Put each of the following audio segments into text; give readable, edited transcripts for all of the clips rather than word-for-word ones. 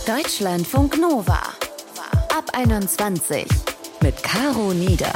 Deutschlandfunk Nova. Ab 21 mit Caro Nieder.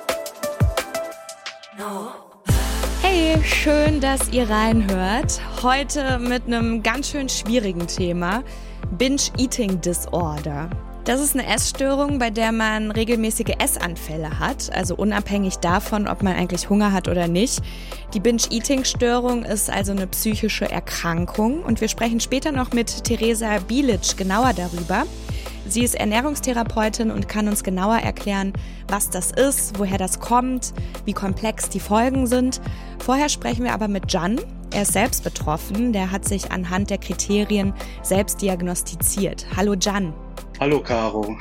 Hey, schön, dass ihr reinhört. Heute mit einem ganz schön schwierigen Thema: Binge-Eating Disorder. Das ist eine Essstörung, bei der man regelmäßige Essanfälle hat, also unabhängig davon, ob man eigentlich Hunger hat oder nicht. Die Binge-Eating-Störung ist also eine psychische Erkrankung und wir sprechen später noch mit Theresa Bilic genauer darüber. Sie ist Ernährungstherapeutin und kann uns genauer erklären, was das ist, woher das kommt, wie komplex die Folgen sind. Vorher sprechen wir aber mit Can. Er ist selbst betroffen, der hat sich anhand der Kriterien selbst diagnostiziert. Hallo Can. Hallo Caro.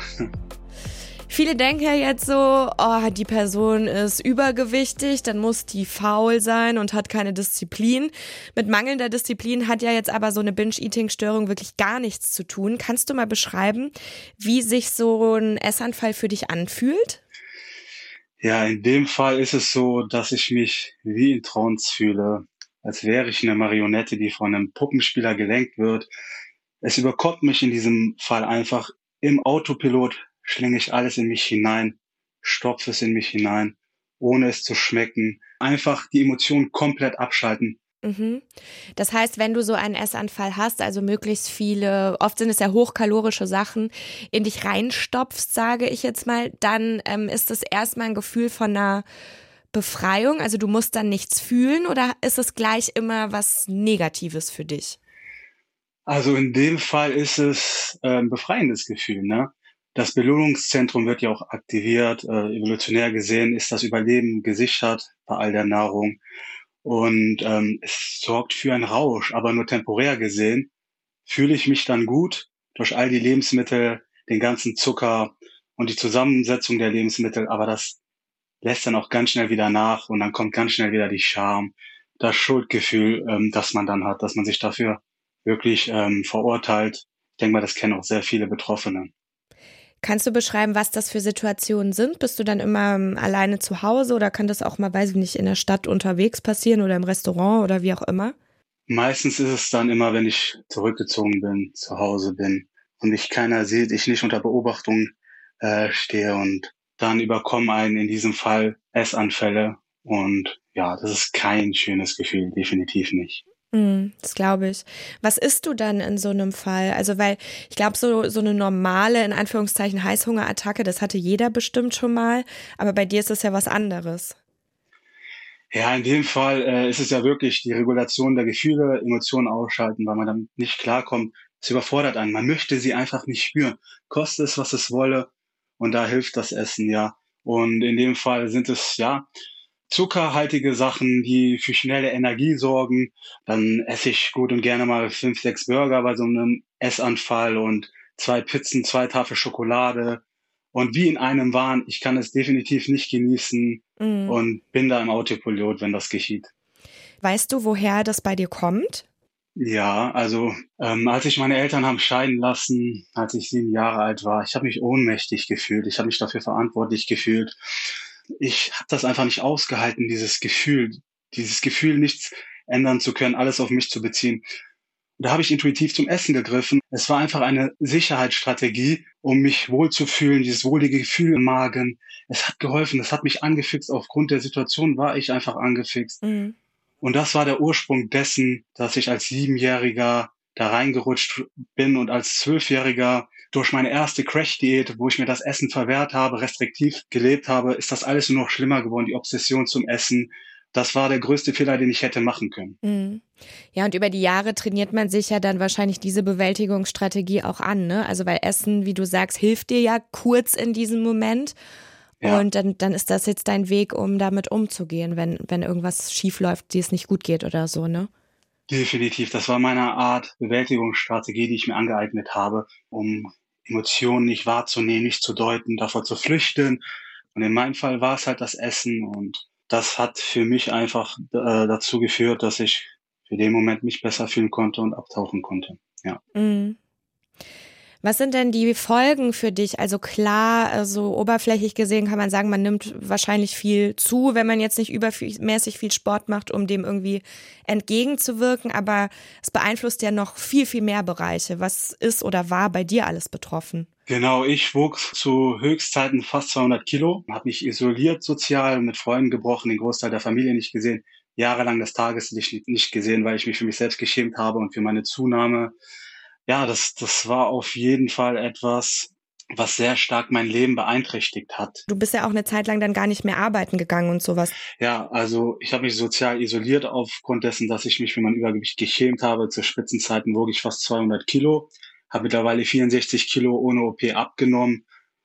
Viele denken ja jetzt so, oh, die Person ist übergewichtig, dann muss die faul sein und hat keine Disziplin. Mit mangelnder Disziplin hat ja jetzt aber so eine Binge-Eating-Störung wirklich gar nichts zu tun. Kannst du mal beschreiben, wie sich so ein Essanfall für dich anfühlt? Ja, in dem Fall ist es so, dass ich mich wie in Trance fühle, als wäre ich eine Marionette, die von einem Puppenspieler gelenkt wird. Es überkommt mich in diesem Fall einfach. Im Autopilot schlinge ich alles in mich hinein, stopfe es in mich hinein, ohne es zu schmecken. Einfach die Emotionen komplett abschalten. Mhm. Das heißt, wenn du so einen Essanfall hast, also möglichst viele, oft sind es ja hochkalorische Sachen, in dich reinstopfst, sage ich jetzt mal, dann ist es erstmal ein Gefühl von einer Befreiung, also du musst dann nichts fühlen, oder ist es gleich immer was Negatives für dich? Also in dem Fall ist es ein befreiendes Gefühl, ne? Das Belohnungszentrum wird ja auch aktiviert. Evolutionär gesehen ist das Überleben gesichert bei all der Nahrung. Und es sorgt für einen Rausch, aber nur temporär gesehen fühle ich mich dann gut durch all die Lebensmittel, den ganzen Zucker und die Zusammensetzung der Lebensmittel. Aber das lässt dann auch ganz schnell wieder nach und dann kommt ganz schnell wieder die Scham, das Schuldgefühl, das man dann hat, dass man sich dafür wirklich verurteilt. Ich denke mal, das kennen auch sehr viele Betroffene. Kannst du beschreiben, was das für Situationen sind? Bist du dann immer alleine zu Hause oder kann das auch mal, weiß ich nicht, in der Stadt unterwegs passieren oder im Restaurant oder wie auch immer? Meistens ist es dann immer, wenn ich zurückgezogen bin, zu Hause bin und mich keiner sieht, ich nicht unter Beobachtung stehe und dann überkommen einen in diesem Fall Essanfälle und ja, das ist kein schönes Gefühl, definitiv nicht. Das glaube ich. Was isst du dann in so einem Fall? Also, weil ich glaube, so eine normale, in Anführungszeichen, Heißhungerattacke, das hatte jeder bestimmt schon mal, aber bei dir ist es ja was anderes. Ja, in dem Fall ist es ja wirklich die Regulation der Gefühle, Emotionen ausschalten, weil man damit nicht klarkommt. Es überfordert einen. Man möchte sie einfach nicht spüren. Koste es, was es wolle. Und da hilft das Essen, ja. Und in dem Fall sind es, ja, zuckerhaltige Sachen, die für schnelle Energie sorgen. Dann esse ich gut und gerne mal 5, 6 Burger bei so einem Essanfall und 2 Pizzen, 2 Tafel Schokolade. Und wie in einem Wahn, ich kann es definitiv nicht genießen Mhm. und bin da im Autopilot, wenn das geschieht. Weißt du, woher das bei dir kommt? Ja, also als ich meine Eltern haben scheiden lassen, als ich 7 Jahre alt war, ich habe mich ohnmächtig gefühlt. Ich habe mich dafür verantwortlich gefühlt. Ich habe das einfach nicht ausgehalten, dieses Gefühl, nichts ändern zu können, alles auf mich zu beziehen. Und da habe ich intuitiv zum Essen gegriffen. Es war einfach eine Sicherheitsstrategie, um mich wohlzufühlen, dieses wohlige Gefühl im Magen. Es hat geholfen, es hat mich angefixt. Aufgrund der Situation war ich einfach angefixt. Mhm. Und das war der Ursprung dessen, dass ich als 7-Jähriger da reingerutscht bin und als 12-Jähriger durch meine erste Crash-Diät, wo ich mir das Essen verwehrt habe, restriktiv gelebt habe, ist das alles nur noch schlimmer geworden, die Obsession zum Essen. Das war der größte Fehler, den ich hätte machen können. Mhm. Ja, und über die Jahre trainiert man sich ja dann wahrscheinlich diese Bewältigungsstrategie auch an, ne? Also weil Essen, wie du sagst, hilft dir ja kurz in diesem Moment. Ja, Und dann ist das jetzt dein Weg, um damit umzugehen, wenn irgendwas schief läuft, dir es nicht gut geht oder so, ne? definitiv. Das war meine Art Bewältigungsstrategie, die ich mir angeeignet habe, um Emotionen nicht wahrzunehmen, nicht zu deuten, davor zu flüchten. Und in meinem Fall war es halt das Essen und das hat für mich einfach dazu geführt, dass ich für den Moment mich besser fühlen konnte und abtauchen konnte. Ja. Mhm. Was sind denn die Folgen für dich? Also klar, so oberflächlich gesehen kann man sagen, man nimmt wahrscheinlich viel zu, wenn man jetzt nicht übermäßig viel Sport macht, um dem irgendwie entgegenzuwirken. Aber es beeinflusst ja noch viel, viel mehr Bereiche. Was ist oder war bei dir alles betroffen? Genau, ich wuchs zu Höchstzeiten fast 200 Kilo, habe mich isoliert sozial, mit Freunden gebrochen, den Großteil der Familie nicht gesehen, jahrelang das Tageslicht nicht gesehen, weil ich mich für mich selbst geschämt habe und für meine Zunahme. Ja, das war auf jeden Fall etwas, was sehr stark mein Leben beeinträchtigt hat. Du bist ja auch eine Zeit lang dann gar nicht mehr arbeiten gegangen und sowas. Ja, also ich habe mich sozial isoliert aufgrund dessen, dass ich mich für mein Übergewicht geschämt habe. Zu Spitzenzeiten wog ich fast 200 Kilo, habe mittlerweile 64 Kilo ohne OP abgenommen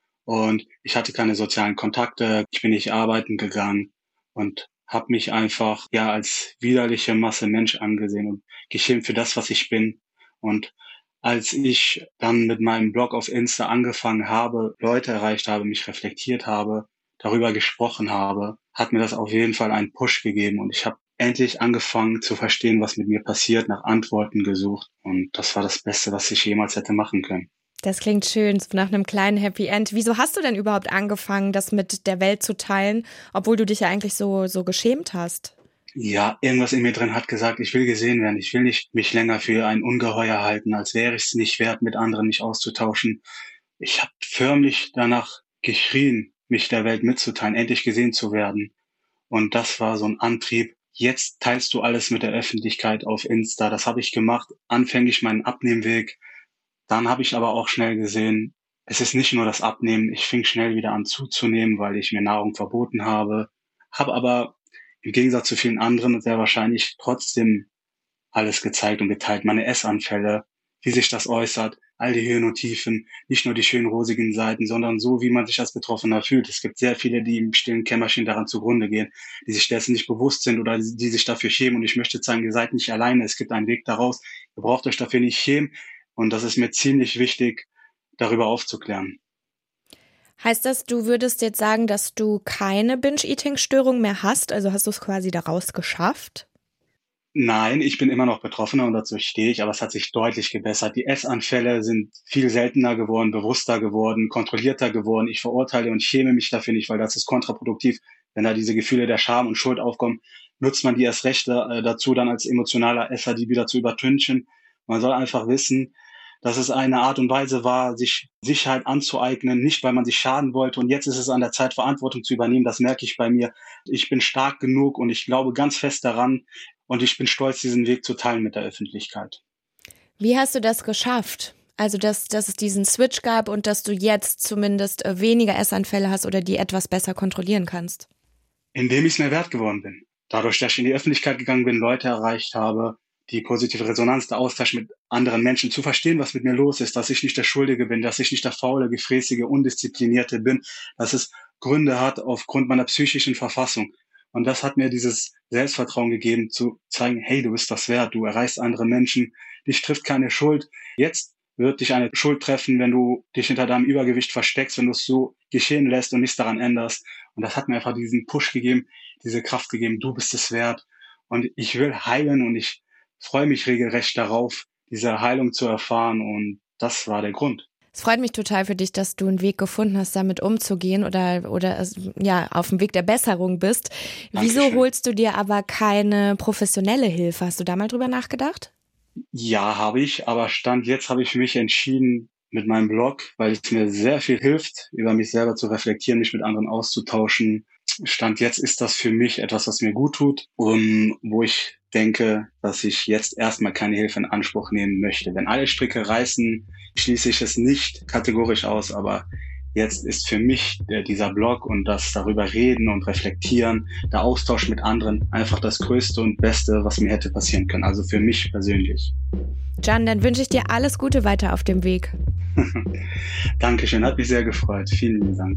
und ich hatte keine sozialen Kontakte. Ich bin nicht arbeiten gegangen und habe mich einfach als widerliche Masse Mensch angesehen und geschämt für das, was ich bin. Und als ich dann mit meinem Blog auf Insta angefangen habe, Leute erreicht habe, mich reflektiert habe, darüber gesprochen habe, hat mir das auf jeden Fall einen Push gegeben und ich habe endlich angefangen zu verstehen, was mit mir passiert, nach Antworten gesucht und das war das Beste, was ich jemals hätte machen können. Das klingt schön, so nach einem kleinen Happy End. Wieso hast du denn überhaupt angefangen, das mit der Welt zu teilen, obwohl du dich ja eigentlich so geschämt hast? Ja, irgendwas in mir drin hat gesagt, ich will gesehen werden. Ich will nicht mich länger für ein Ungeheuer halten, als wäre ich es nicht wert, mit anderen mich auszutauschen. Ich habe förmlich danach geschrien, mich der Welt mitzuteilen, endlich gesehen zu werden. Und das war so ein Antrieb. Jetzt teilst du alles mit der Öffentlichkeit auf Insta. Das habe ich gemacht, anfänglich meinen Abnehmweg. Dann habe ich aber auch schnell gesehen, es ist nicht nur das Abnehmen. Ich fing schnell wieder an zuzunehmen, weil ich mir Nahrung verboten habe. Habe aber im Gegensatz zu vielen anderen sehr wahrscheinlich trotzdem alles gezeigt und geteilt. Meine Essanfälle, wie sich das äußert, all die Höhen und Tiefen, nicht nur die schönen rosigen Seiten, sondern so, wie man sich als Betroffener fühlt. Es gibt sehr viele, die im stillen Kämmerchen daran zugrunde gehen, die sich dessen nicht bewusst sind oder die sich dafür schämen. Und ich möchte sagen, ihr seid nicht alleine. Es gibt einen Weg daraus. Ihr braucht euch dafür nicht schämen. Und das ist mir ziemlich wichtig, darüber aufzuklären. Heißt das, du würdest jetzt sagen, dass du keine Binge-Eating-Störung mehr hast? Also hast du es quasi daraus geschafft? Nein, ich bin immer noch Betroffener und dazu stehe ich, aber es hat sich deutlich gebessert. Die Essanfälle sind viel seltener geworden, bewusster geworden, kontrollierter geworden. Ich verurteile und schäme mich dafür nicht, weil das ist kontraproduktiv. Wenn da diese Gefühle der Scham und Schuld aufkommen, nutzt man die erst recht dazu, dann als emotionaler Esser die wieder zu übertünchen. Man soll einfach wissen, dass es eine Art und Weise war, sich Sicherheit anzueignen, nicht weil man sich schaden wollte. Und jetzt ist es an der Zeit, Verantwortung zu übernehmen. Das merke ich bei mir. Ich bin stark genug und ich glaube ganz fest daran. Und ich bin stolz, diesen Weg zu teilen mit der Öffentlichkeit. Wie hast du das geschafft? Also, dass es diesen Switch gab und dass du jetzt zumindest weniger Essanfälle hast oder die etwas besser kontrollieren kannst? Indem ich es mir wert geworden bin. Dadurch, dass ich in die Öffentlichkeit gegangen bin, Leute erreicht habe, die positive Resonanz, der Austausch mit anderen Menschen, zu verstehen, was mit mir los ist, dass ich nicht der Schuldige bin, dass ich nicht der faule, gefräßige, undisziplinierte bin, dass es Gründe hat aufgrund meiner psychischen Verfassung. Und das hat mir dieses Selbstvertrauen gegeben, zu zeigen, hey, du bist das wert, du erreichst andere Menschen, dich trifft keine Schuld. Jetzt wird dich eine Schuld treffen, wenn du dich hinter deinem Übergewicht versteckst, wenn du es so geschehen lässt und nichts daran änderst. Und das hat mir einfach diesen Push gegeben, diese Kraft gegeben, du bist es wert. Und ich will heilen und ich freue mich regelrecht darauf, diese Heilung zu erfahren und das war der Grund. Es freut mich total für dich, dass du einen Weg gefunden hast, damit umzugehen oder auf dem Weg der Besserung bist. Dankeschön. Wieso holst du dir aber keine professionelle Hilfe? Hast du da mal drüber nachgedacht? Ja, habe ich, aber Stand jetzt habe ich für mich entschieden mit meinem Blog, weil es mir sehr viel hilft, über mich selber zu reflektieren, mich mit anderen auszutauschen. Stand jetzt ist das für mich etwas, was mir gut tut und wo ich denke, dass ich jetzt erstmal keine Hilfe in Anspruch nehmen möchte. Wenn alle Stricke reißen, schließe ich es nicht kategorisch aus, aber jetzt ist für mich dieser Blog und das darüber reden und reflektieren, der Austausch mit anderen einfach das Größte und Beste, was mir hätte passieren können. Also für mich persönlich. Can, dann wünsche ich dir alles Gute weiter auf dem Weg. Dankeschön, hat mich sehr gefreut. Vielen lieben Dank.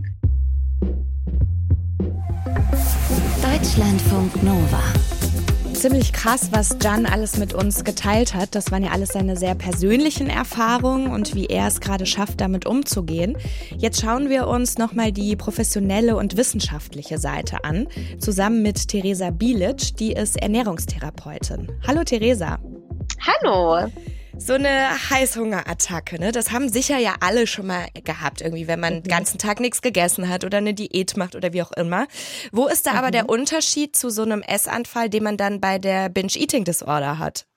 Deutschlandfunk Nova. Ziemlich krass, was Can alles mit uns geteilt hat. Das waren ja alles seine sehr persönlichen Erfahrungen und wie er es gerade schafft, damit umzugehen. Jetzt schauen wir uns nochmal die professionelle und wissenschaftliche Seite an, zusammen mit Theresa Bilic, die ist Ernährungstherapeutin. Hallo Theresa. Hallo. So eine Heißhungerattacke, ne? Das haben sicher ja alle schon mal gehabt, irgendwie, wenn man den ganzen Tag nichts gegessen hat oder eine Diät macht oder wie auch immer. Wo ist da aber der Unterschied zu so einem Essanfall, den man dann bei der Binge-Eating-Disorder hat?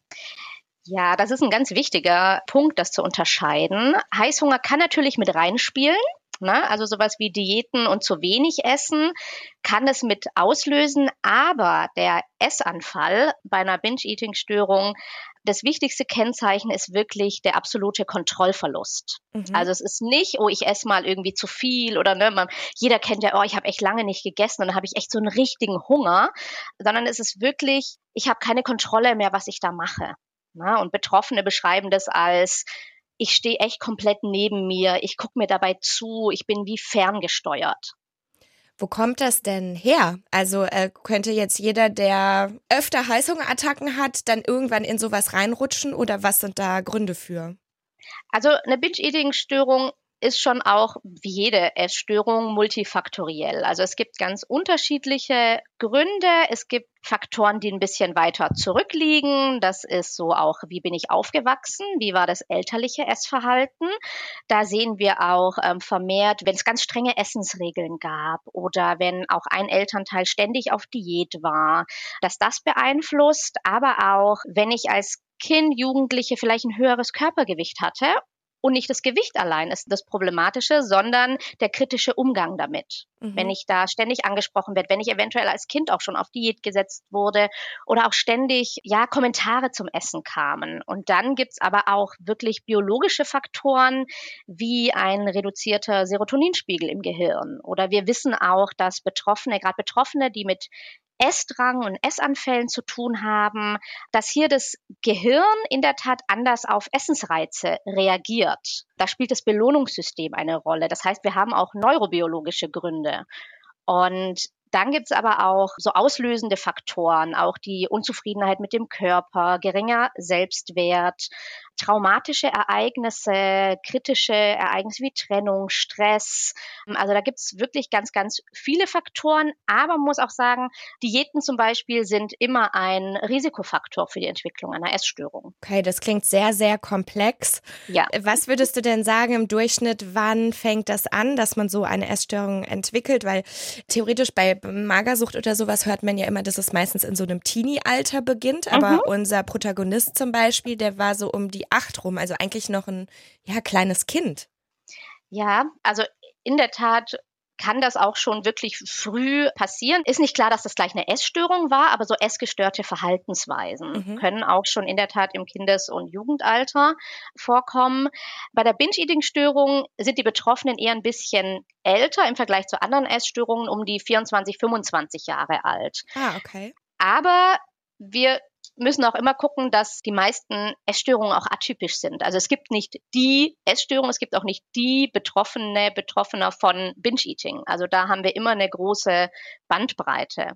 Ja, das ist ein ganz wichtiger Punkt, das zu unterscheiden. Heißhunger kann natürlich mit reinspielen. Ne? Also sowas wie Diäten und zu wenig Essen kann es mit auslösen. Aber der Essanfall bei einer Binge-Eating-Störung, das wichtigste Kennzeichen ist wirklich der absolute Kontrollverlust. Also es ist nicht, oh, ich esse mal irgendwie zu viel oder ne, jeder kennt ja, oh, ich habe echt lange nicht gegessen und dann habe ich echt so einen richtigen Hunger, sondern es ist wirklich, ich habe keine Kontrolle mehr, was ich da mache. Na, und Betroffene beschreiben das als, ich stehe echt komplett neben mir, ich gucke mir dabei zu, ich bin wie ferngesteuert. Wo kommt das denn her? Also könnte jetzt jeder, der öfter Heißhungerattacken hat, dann irgendwann in sowas reinrutschen oder was sind da Gründe für? Also eine Binge-Eating-Störung ist schon auch wie jede Essstörung multifaktoriell. Also es gibt ganz unterschiedliche Gründe. Es gibt Faktoren, die ein bisschen weiter zurückliegen. Das ist so auch, wie bin ich aufgewachsen? Wie war das elterliche Essverhalten? Da sehen wir auch vermehrt, wenn es ganz strenge Essensregeln gab oder wenn auch ein Elternteil ständig auf Diät war, dass das beeinflusst. Aber auch, wenn ich als Kind, Jugendliche vielleicht ein höheres Körpergewicht hatte. Und nicht das Gewicht allein ist das Problematische, sondern der kritische Umgang damit. Wenn ich da ständig angesprochen werde, wenn ich eventuell als Kind auch schon auf Diät gesetzt wurde oder auch ständig Kommentare zum Essen kamen. Und dann gibt's aber auch wirklich biologische Faktoren wie ein reduzierter Serotoninspiegel im Gehirn. Oder wir wissen auch, dass Betroffene, gerade Betroffene, die mit Essdrang und Essanfällen zu tun haben, dass hier das Gehirn in der Tat anders auf Essensreize reagiert. Da spielt das Belohnungssystem eine Rolle. Das heißt, wir haben auch neurobiologische Gründe. Und dann gibt's aber auch so auslösende Faktoren, auch die Unzufriedenheit mit dem Körper, geringer Selbstwert, traumatische Ereignisse, kritische Ereignisse wie Trennung, Stress. Also da gibt's wirklich ganz, ganz viele Faktoren. Aber man muss auch sagen, Diäten zum Beispiel sind immer ein Risikofaktor für die Entwicklung einer Essstörung. Okay, das klingt sehr, sehr komplex. Ja. Was würdest du denn sagen im Durchschnitt, wann fängt das an, dass man so eine Essstörung entwickelt? Weil theoretisch bei Magersucht oder sowas hört man ja immer, dass es meistens in so einem Teenie-Alter beginnt. Aber unser Protagonist zum Beispiel, der war so um die 8 rum, also eigentlich noch ein kleines Kind. Ja, also in der Tat kann das auch schon wirklich früh passieren. Ist nicht klar, dass das gleich eine Essstörung war, aber so essgestörte Verhaltensweisen können auch schon in der Tat im Kindes- und Jugendalter vorkommen. Bei der Binge-Eating-Störung sind die Betroffenen eher ein bisschen älter im Vergleich zu anderen Essstörungen, um die 24, 25 Jahre alt. Ah, okay. Aber wir müssen auch immer gucken, dass die meisten Essstörungen auch atypisch sind. Also es gibt nicht die Essstörung, es gibt auch nicht die Betroffener von Binge-Eating. Also da haben wir immer eine große Bandbreite.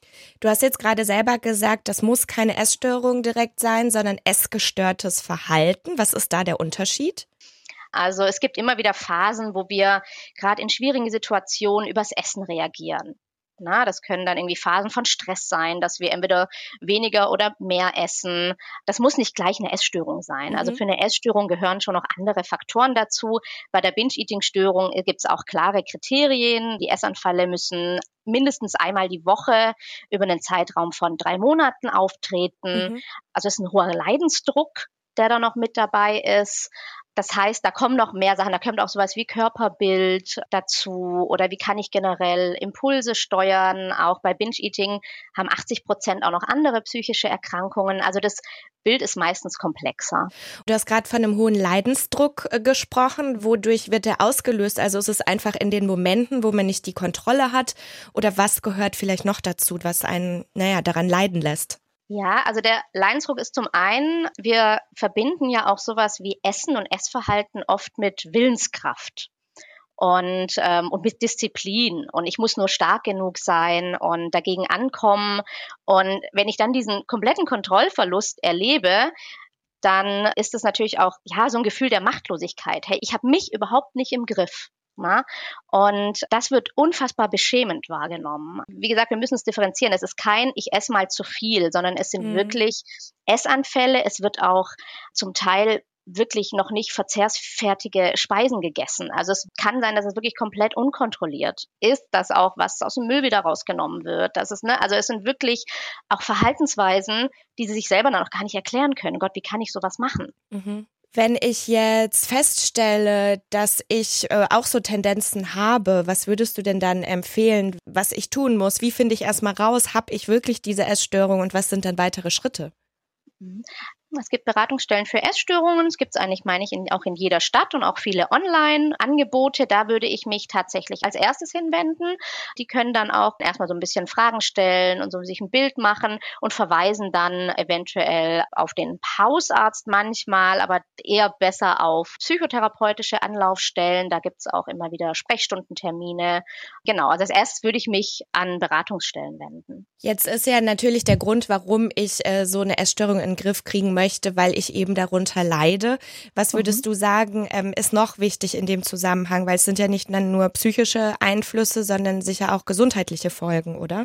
Du hast jetzt gerade selber gesagt, das muss keine Essstörung direkt sein, sondern essgestörtes Verhalten. Was ist da der Unterschied? Also es gibt immer wieder Phasen, wo wir gerade in schwierigen Situationen übers Essen reagieren. Na, das können dann irgendwie Phasen von Stress sein, dass wir entweder weniger oder mehr essen. Das muss nicht gleich eine Essstörung sein. Also für eine Essstörung gehören schon noch andere Faktoren dazu. Bei der Binge-Eating-Störung gibt es auch klare Kriterien. Die Essanfälle müssen mindestens einmal die Woche über einen Zeitraum von 3 Monaten auftreten. Also es ist ein hoher Leidensdruck, der da noch mit dabei ist. Das heißt, da kommen noch mehr Sachen, da kommt auch sowas wie Körperbild dazu oder wie kann ich generell Impulse steuern. Auch bei Binge-Eating haben 80% auch noch andere psychische Erkrankungen. Also das Bild ist meistens komplexer. Du hast gerade von einem hohen Leidensdruck gesprochen. Wodurch wird der ausgelöst? Also ist es einfach in den Momenten, wo man nicht die Kontrolle hat? Oder was gehört vielleicht noch dazu, was einen, daran leiden lässt? Ja, also der Leidensdruck ist zum einen, wir verbinden ja auch sowas wie Essen und Essverhalten oft mit Willenskraft und mit Disziplin. Und ich muss nur stark genug sein und dagegen ankommen. Und wenn ich dann diesen kompletten Kontrollverlust erlebe, dann ist es natürlich auch so ein Gefühl der Machtlosigkeit. Hey, ich habe mich überhaupt nicht im Griff. Na? Und das wird unfassbar beschämend wahrgenommen. Wie gesagt, wir müssen es differenzieren. Es ist kein ich esse mal zu viel, sondern es sind wirklich Essanfälle. Es wird auch zum Teil wirklich noch nicht verzehrsfertige Speisen gegessen. Also es kann sein, dass es wirklich komplett unkontrolliert ist, dass auch was aus dem Müll wieder rausgenommen wird. Also es sind wirklich auch Verhaltensweisen, die sie sich selber noch gar nicht erklären können. Gott, wie kann ich sowas machen? Mhm. Wenn ich jetzt feststelle, dass ich auch so Tendenzen habe, was würdest du denn dann empfehlen, was ich tun muss? Wie finde ich erstmal raus, habe ich wirklich diese Essstörung und was sind dann weitere Schritte? Es gibt Beratungsstellen für Essstörungen. Es gibt es eigentlich, meine ich, auch in jeder Stadt und auch viele Online-Angebote. Da würde ich mich tatsächlich als erstes hinwenden. Die können dann auch erstmal so ein bisschen Fragen stellen und so sich ein Bild machen und verweisen dann eventuell auf den Hausarzt manchmal, aber eher besser auf psychotherapeutische Anlaufstellen. Da gibt es auch immer wieder Sprechstundentermine. Genau, also als erstes würde ich mich an Beratungsstellen wenden. Jetzt ist ja natürlich der Grund, warum ich so eine Essstörung in den Griff kriegen möchte, weil ich eben darunter leide. Was würdest du sagen, ist noch wichtig in dem Zusammenhang? Weil es sind ja nicht nur psychische Einflüsse, sondern sicher auch gesundheitliche Folgen, oder?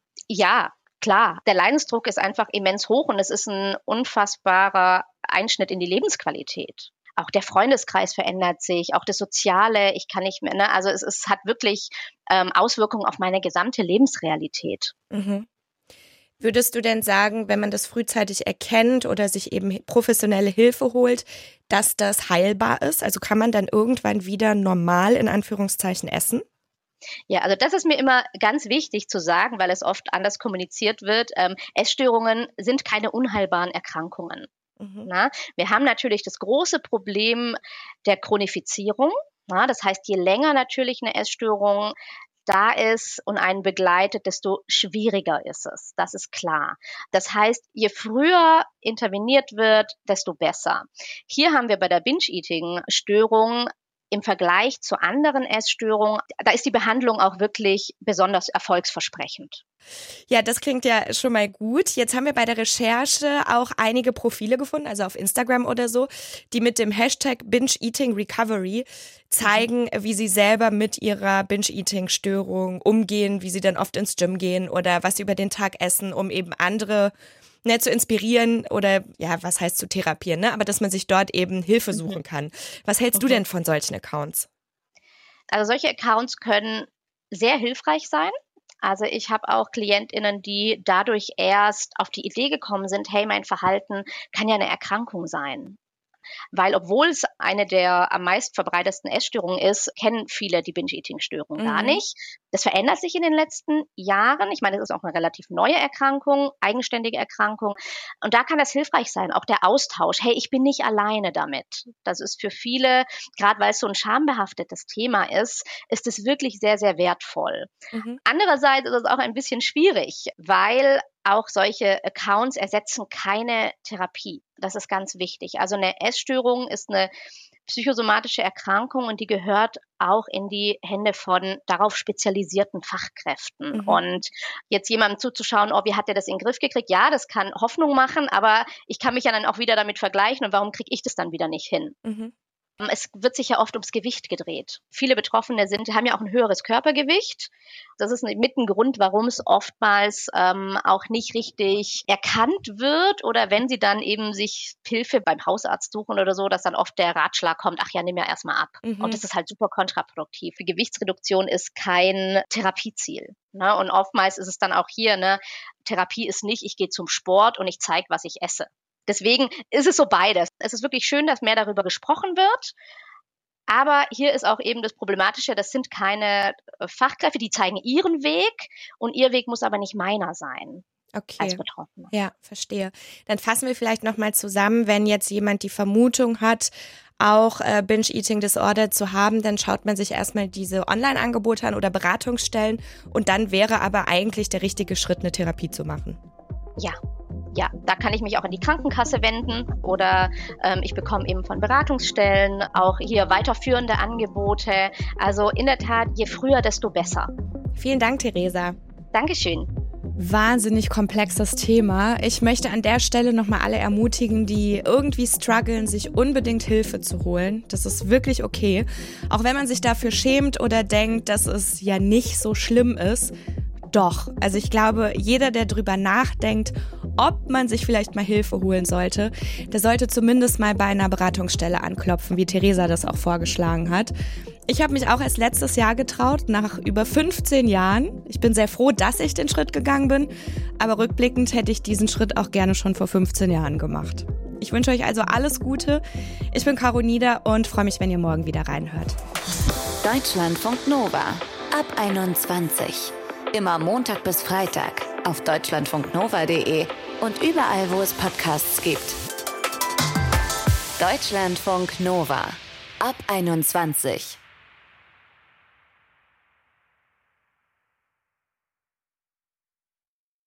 Ja, klar. Der Leidensdruck ist einfach immens hoch und es ist ein unfassbarer Einschnitt in die Lebensqualität. Auch der Freundeskreis verändert sich, auch das Soziale, ich kann nicht mehr, ne? Also es hat wirklich Auswirkungen auf meine gesamte Lebensrealität. Mhm. Würdest du denn sagen, wenn man das frühzeitig erkennt oder sich eben professionelle Hilfe holt, dass das heilbar ist? Also kann man dann irgendwann wieder normal in Anführungszeichen essen? Ja, also das ist mir immer ganz wichtig zu sagen, weil es oft anders kommuniziert wird. Essstörungen sind keine unheilbaren Erkrankungen. Na, wir haben natürlich das große Problem der Chronifizierung. Na, das heißt, je länger natürlich eine Essstörung da ist und einen begleitet, desto schwieriger ist es. Das ist klar. Das heißt, je früher interveniert wird, desto besser. Hier haben wir bei der Binge-Eating-Störung im Vergleich zu anderen Essstörungen, da ist die Behandlung auch wirklich besonders erfolgsversprechend. Ja, das klingt ja schon mal gut. Jetzt haben wir bei der Recherche auch einige Profile gefunden, also auf Instagram oder so, die mit dem Hashtag Binge-Eating-Recovery zeigen, wie sie selber mit ihrer Binge-Eating-Störung umgehen, wie sie dann oft ins Gym gehen oder was sie über den Tag essen, um eben andere zu inspirieren oder, ja, was heißt zu therapieren, ne? Aber dass man sich dort eben Hilfe suchen kann. Was hältst du denn von solchen Accounts? Also solche Accounts können sehr hilfreich sein. Also ich habe auch KlientInnen, die dadurch erst auf die Idee gekommen sind, hey, mein Verhalten kann ja eine Erkrankung sein. Weil obwohl es eine der am meist verbreitetsten Essstörungen ist, kennen viele die Binge-Eating-Störung gar nicht. Das verändert sich in den letzten Jahren. Ich meine, es ist auch eine relativ neue Erkrankung, eigenständige Erkrankung. Und da kann das hilfreich sein, auch der Austausch. Hey, ich bin nicht alleine damit. Das ist für viele, gerade weil es so ein schambehaftetes Thema ist es wirklich sehr, sehr wertvoll. Andererseits ist es auch ein bisschen schwierig, weil auch solche Accounts ersetzen keine Therapie. Das ist ganz wichtig. Also eine Essstörung ist eine psychosomatische Erkrankung und die gehört auch in die Hände von darauf spezialisierten Fachkräften. Und jetzt jemandem zuzuschauen, wie hat der das in den Griff gekriegt? Ja, das kann Hoffnung machen, aber ich kann mich ja dann auch wieder damit vergleichen und warum kriege ich das dann wieder nicht hin? Es wird sich ja oft ums Gewicht gedreht. Viele Betroffene haben ja auch ein höheres Körpergewicht. Das ist mit ein Grund, warum es oftmals auch nicht richtig erkannt wird oder wenn sie dann eben sich Hilfe beim Hausarzt suchen oder so, dass dann oft der Ratschlag kommt, ach ja, nimm ja erstmal ab. Und das ist halt super kontraproduktiv. Die Gewichtsreduktion ist kein Therapieziel. Ne? Und oftmals ist es dann auch hier, Therapie ist nicht, ich gehe zum Sport und ich zeige, was ich esse. Deswegen ist es so beides. Es ist wirklich schön, dass mehr darüber gesprochen wird. Aber hier ist auch eben das Problematische, das sind keine Fachkräfte, die zeigen ihren Weg und ihr Weg muss aber nicht meiner sein. Okay. Als Betroffene. Ja, verstehe. Dann fassen wir vielleicht nochmal zusammen, wenn jetzt jemand die Vermutung hat, auch Binge-Eating-Disorder zu haben, dann schaut man sich erstmal diese Online-Angebote an oder Beratungsstellen und dann wäre aber eigentlich der richtige Schritt, eine Therapie zu machen. Ja, da kann ich mich auch an die Krankenkasse wenden oder ich bekomme eben von Beratungsstellen auch hier weiterführende Angebote. Also in der Tat, je früher, desto besser. Vielen Dank, Theresa. Dankeschön. wahnsinnig komplexes Thema. Ich möchte an der Stelle nochmal alle ermutigen, die irgendwie strugglen, sich unbedingt Hilfe zu holen. Das ist wirklich okay. Auch wenn man sich dafür schämt oder denkt, dass es ja nicht so schlimm ist. Doch, also ich glaube, jeder, der drüber nachdenkt, ob man sich vielleicht mal Hilfe holen sollte, der sollte zumindest mal bei einer Beratungsstelle anklopfen, wie Theresa das auch vorgeschlagen hat. Ich habe mich auch erst letztes Jahr getraut, nach über 15 Jahren. Ich bin sehr froh, dass ich den Schritt gegangen bin, aber rückblickend hätte ich diesen Schritt auch gerne schon vor 15 Jahren gemacht. Ich wünsche euch also alles Gute. Ich bin Caro Nieder und freue mich, wenn ihr morgen wieder reinhört. Deutschlandfunk Nova ab 21. Immer Montag bis Freitag auf deutschlandfunknova.de und überall, wo es Podcasts gibt. Deutschlandfunk Nova ab 21.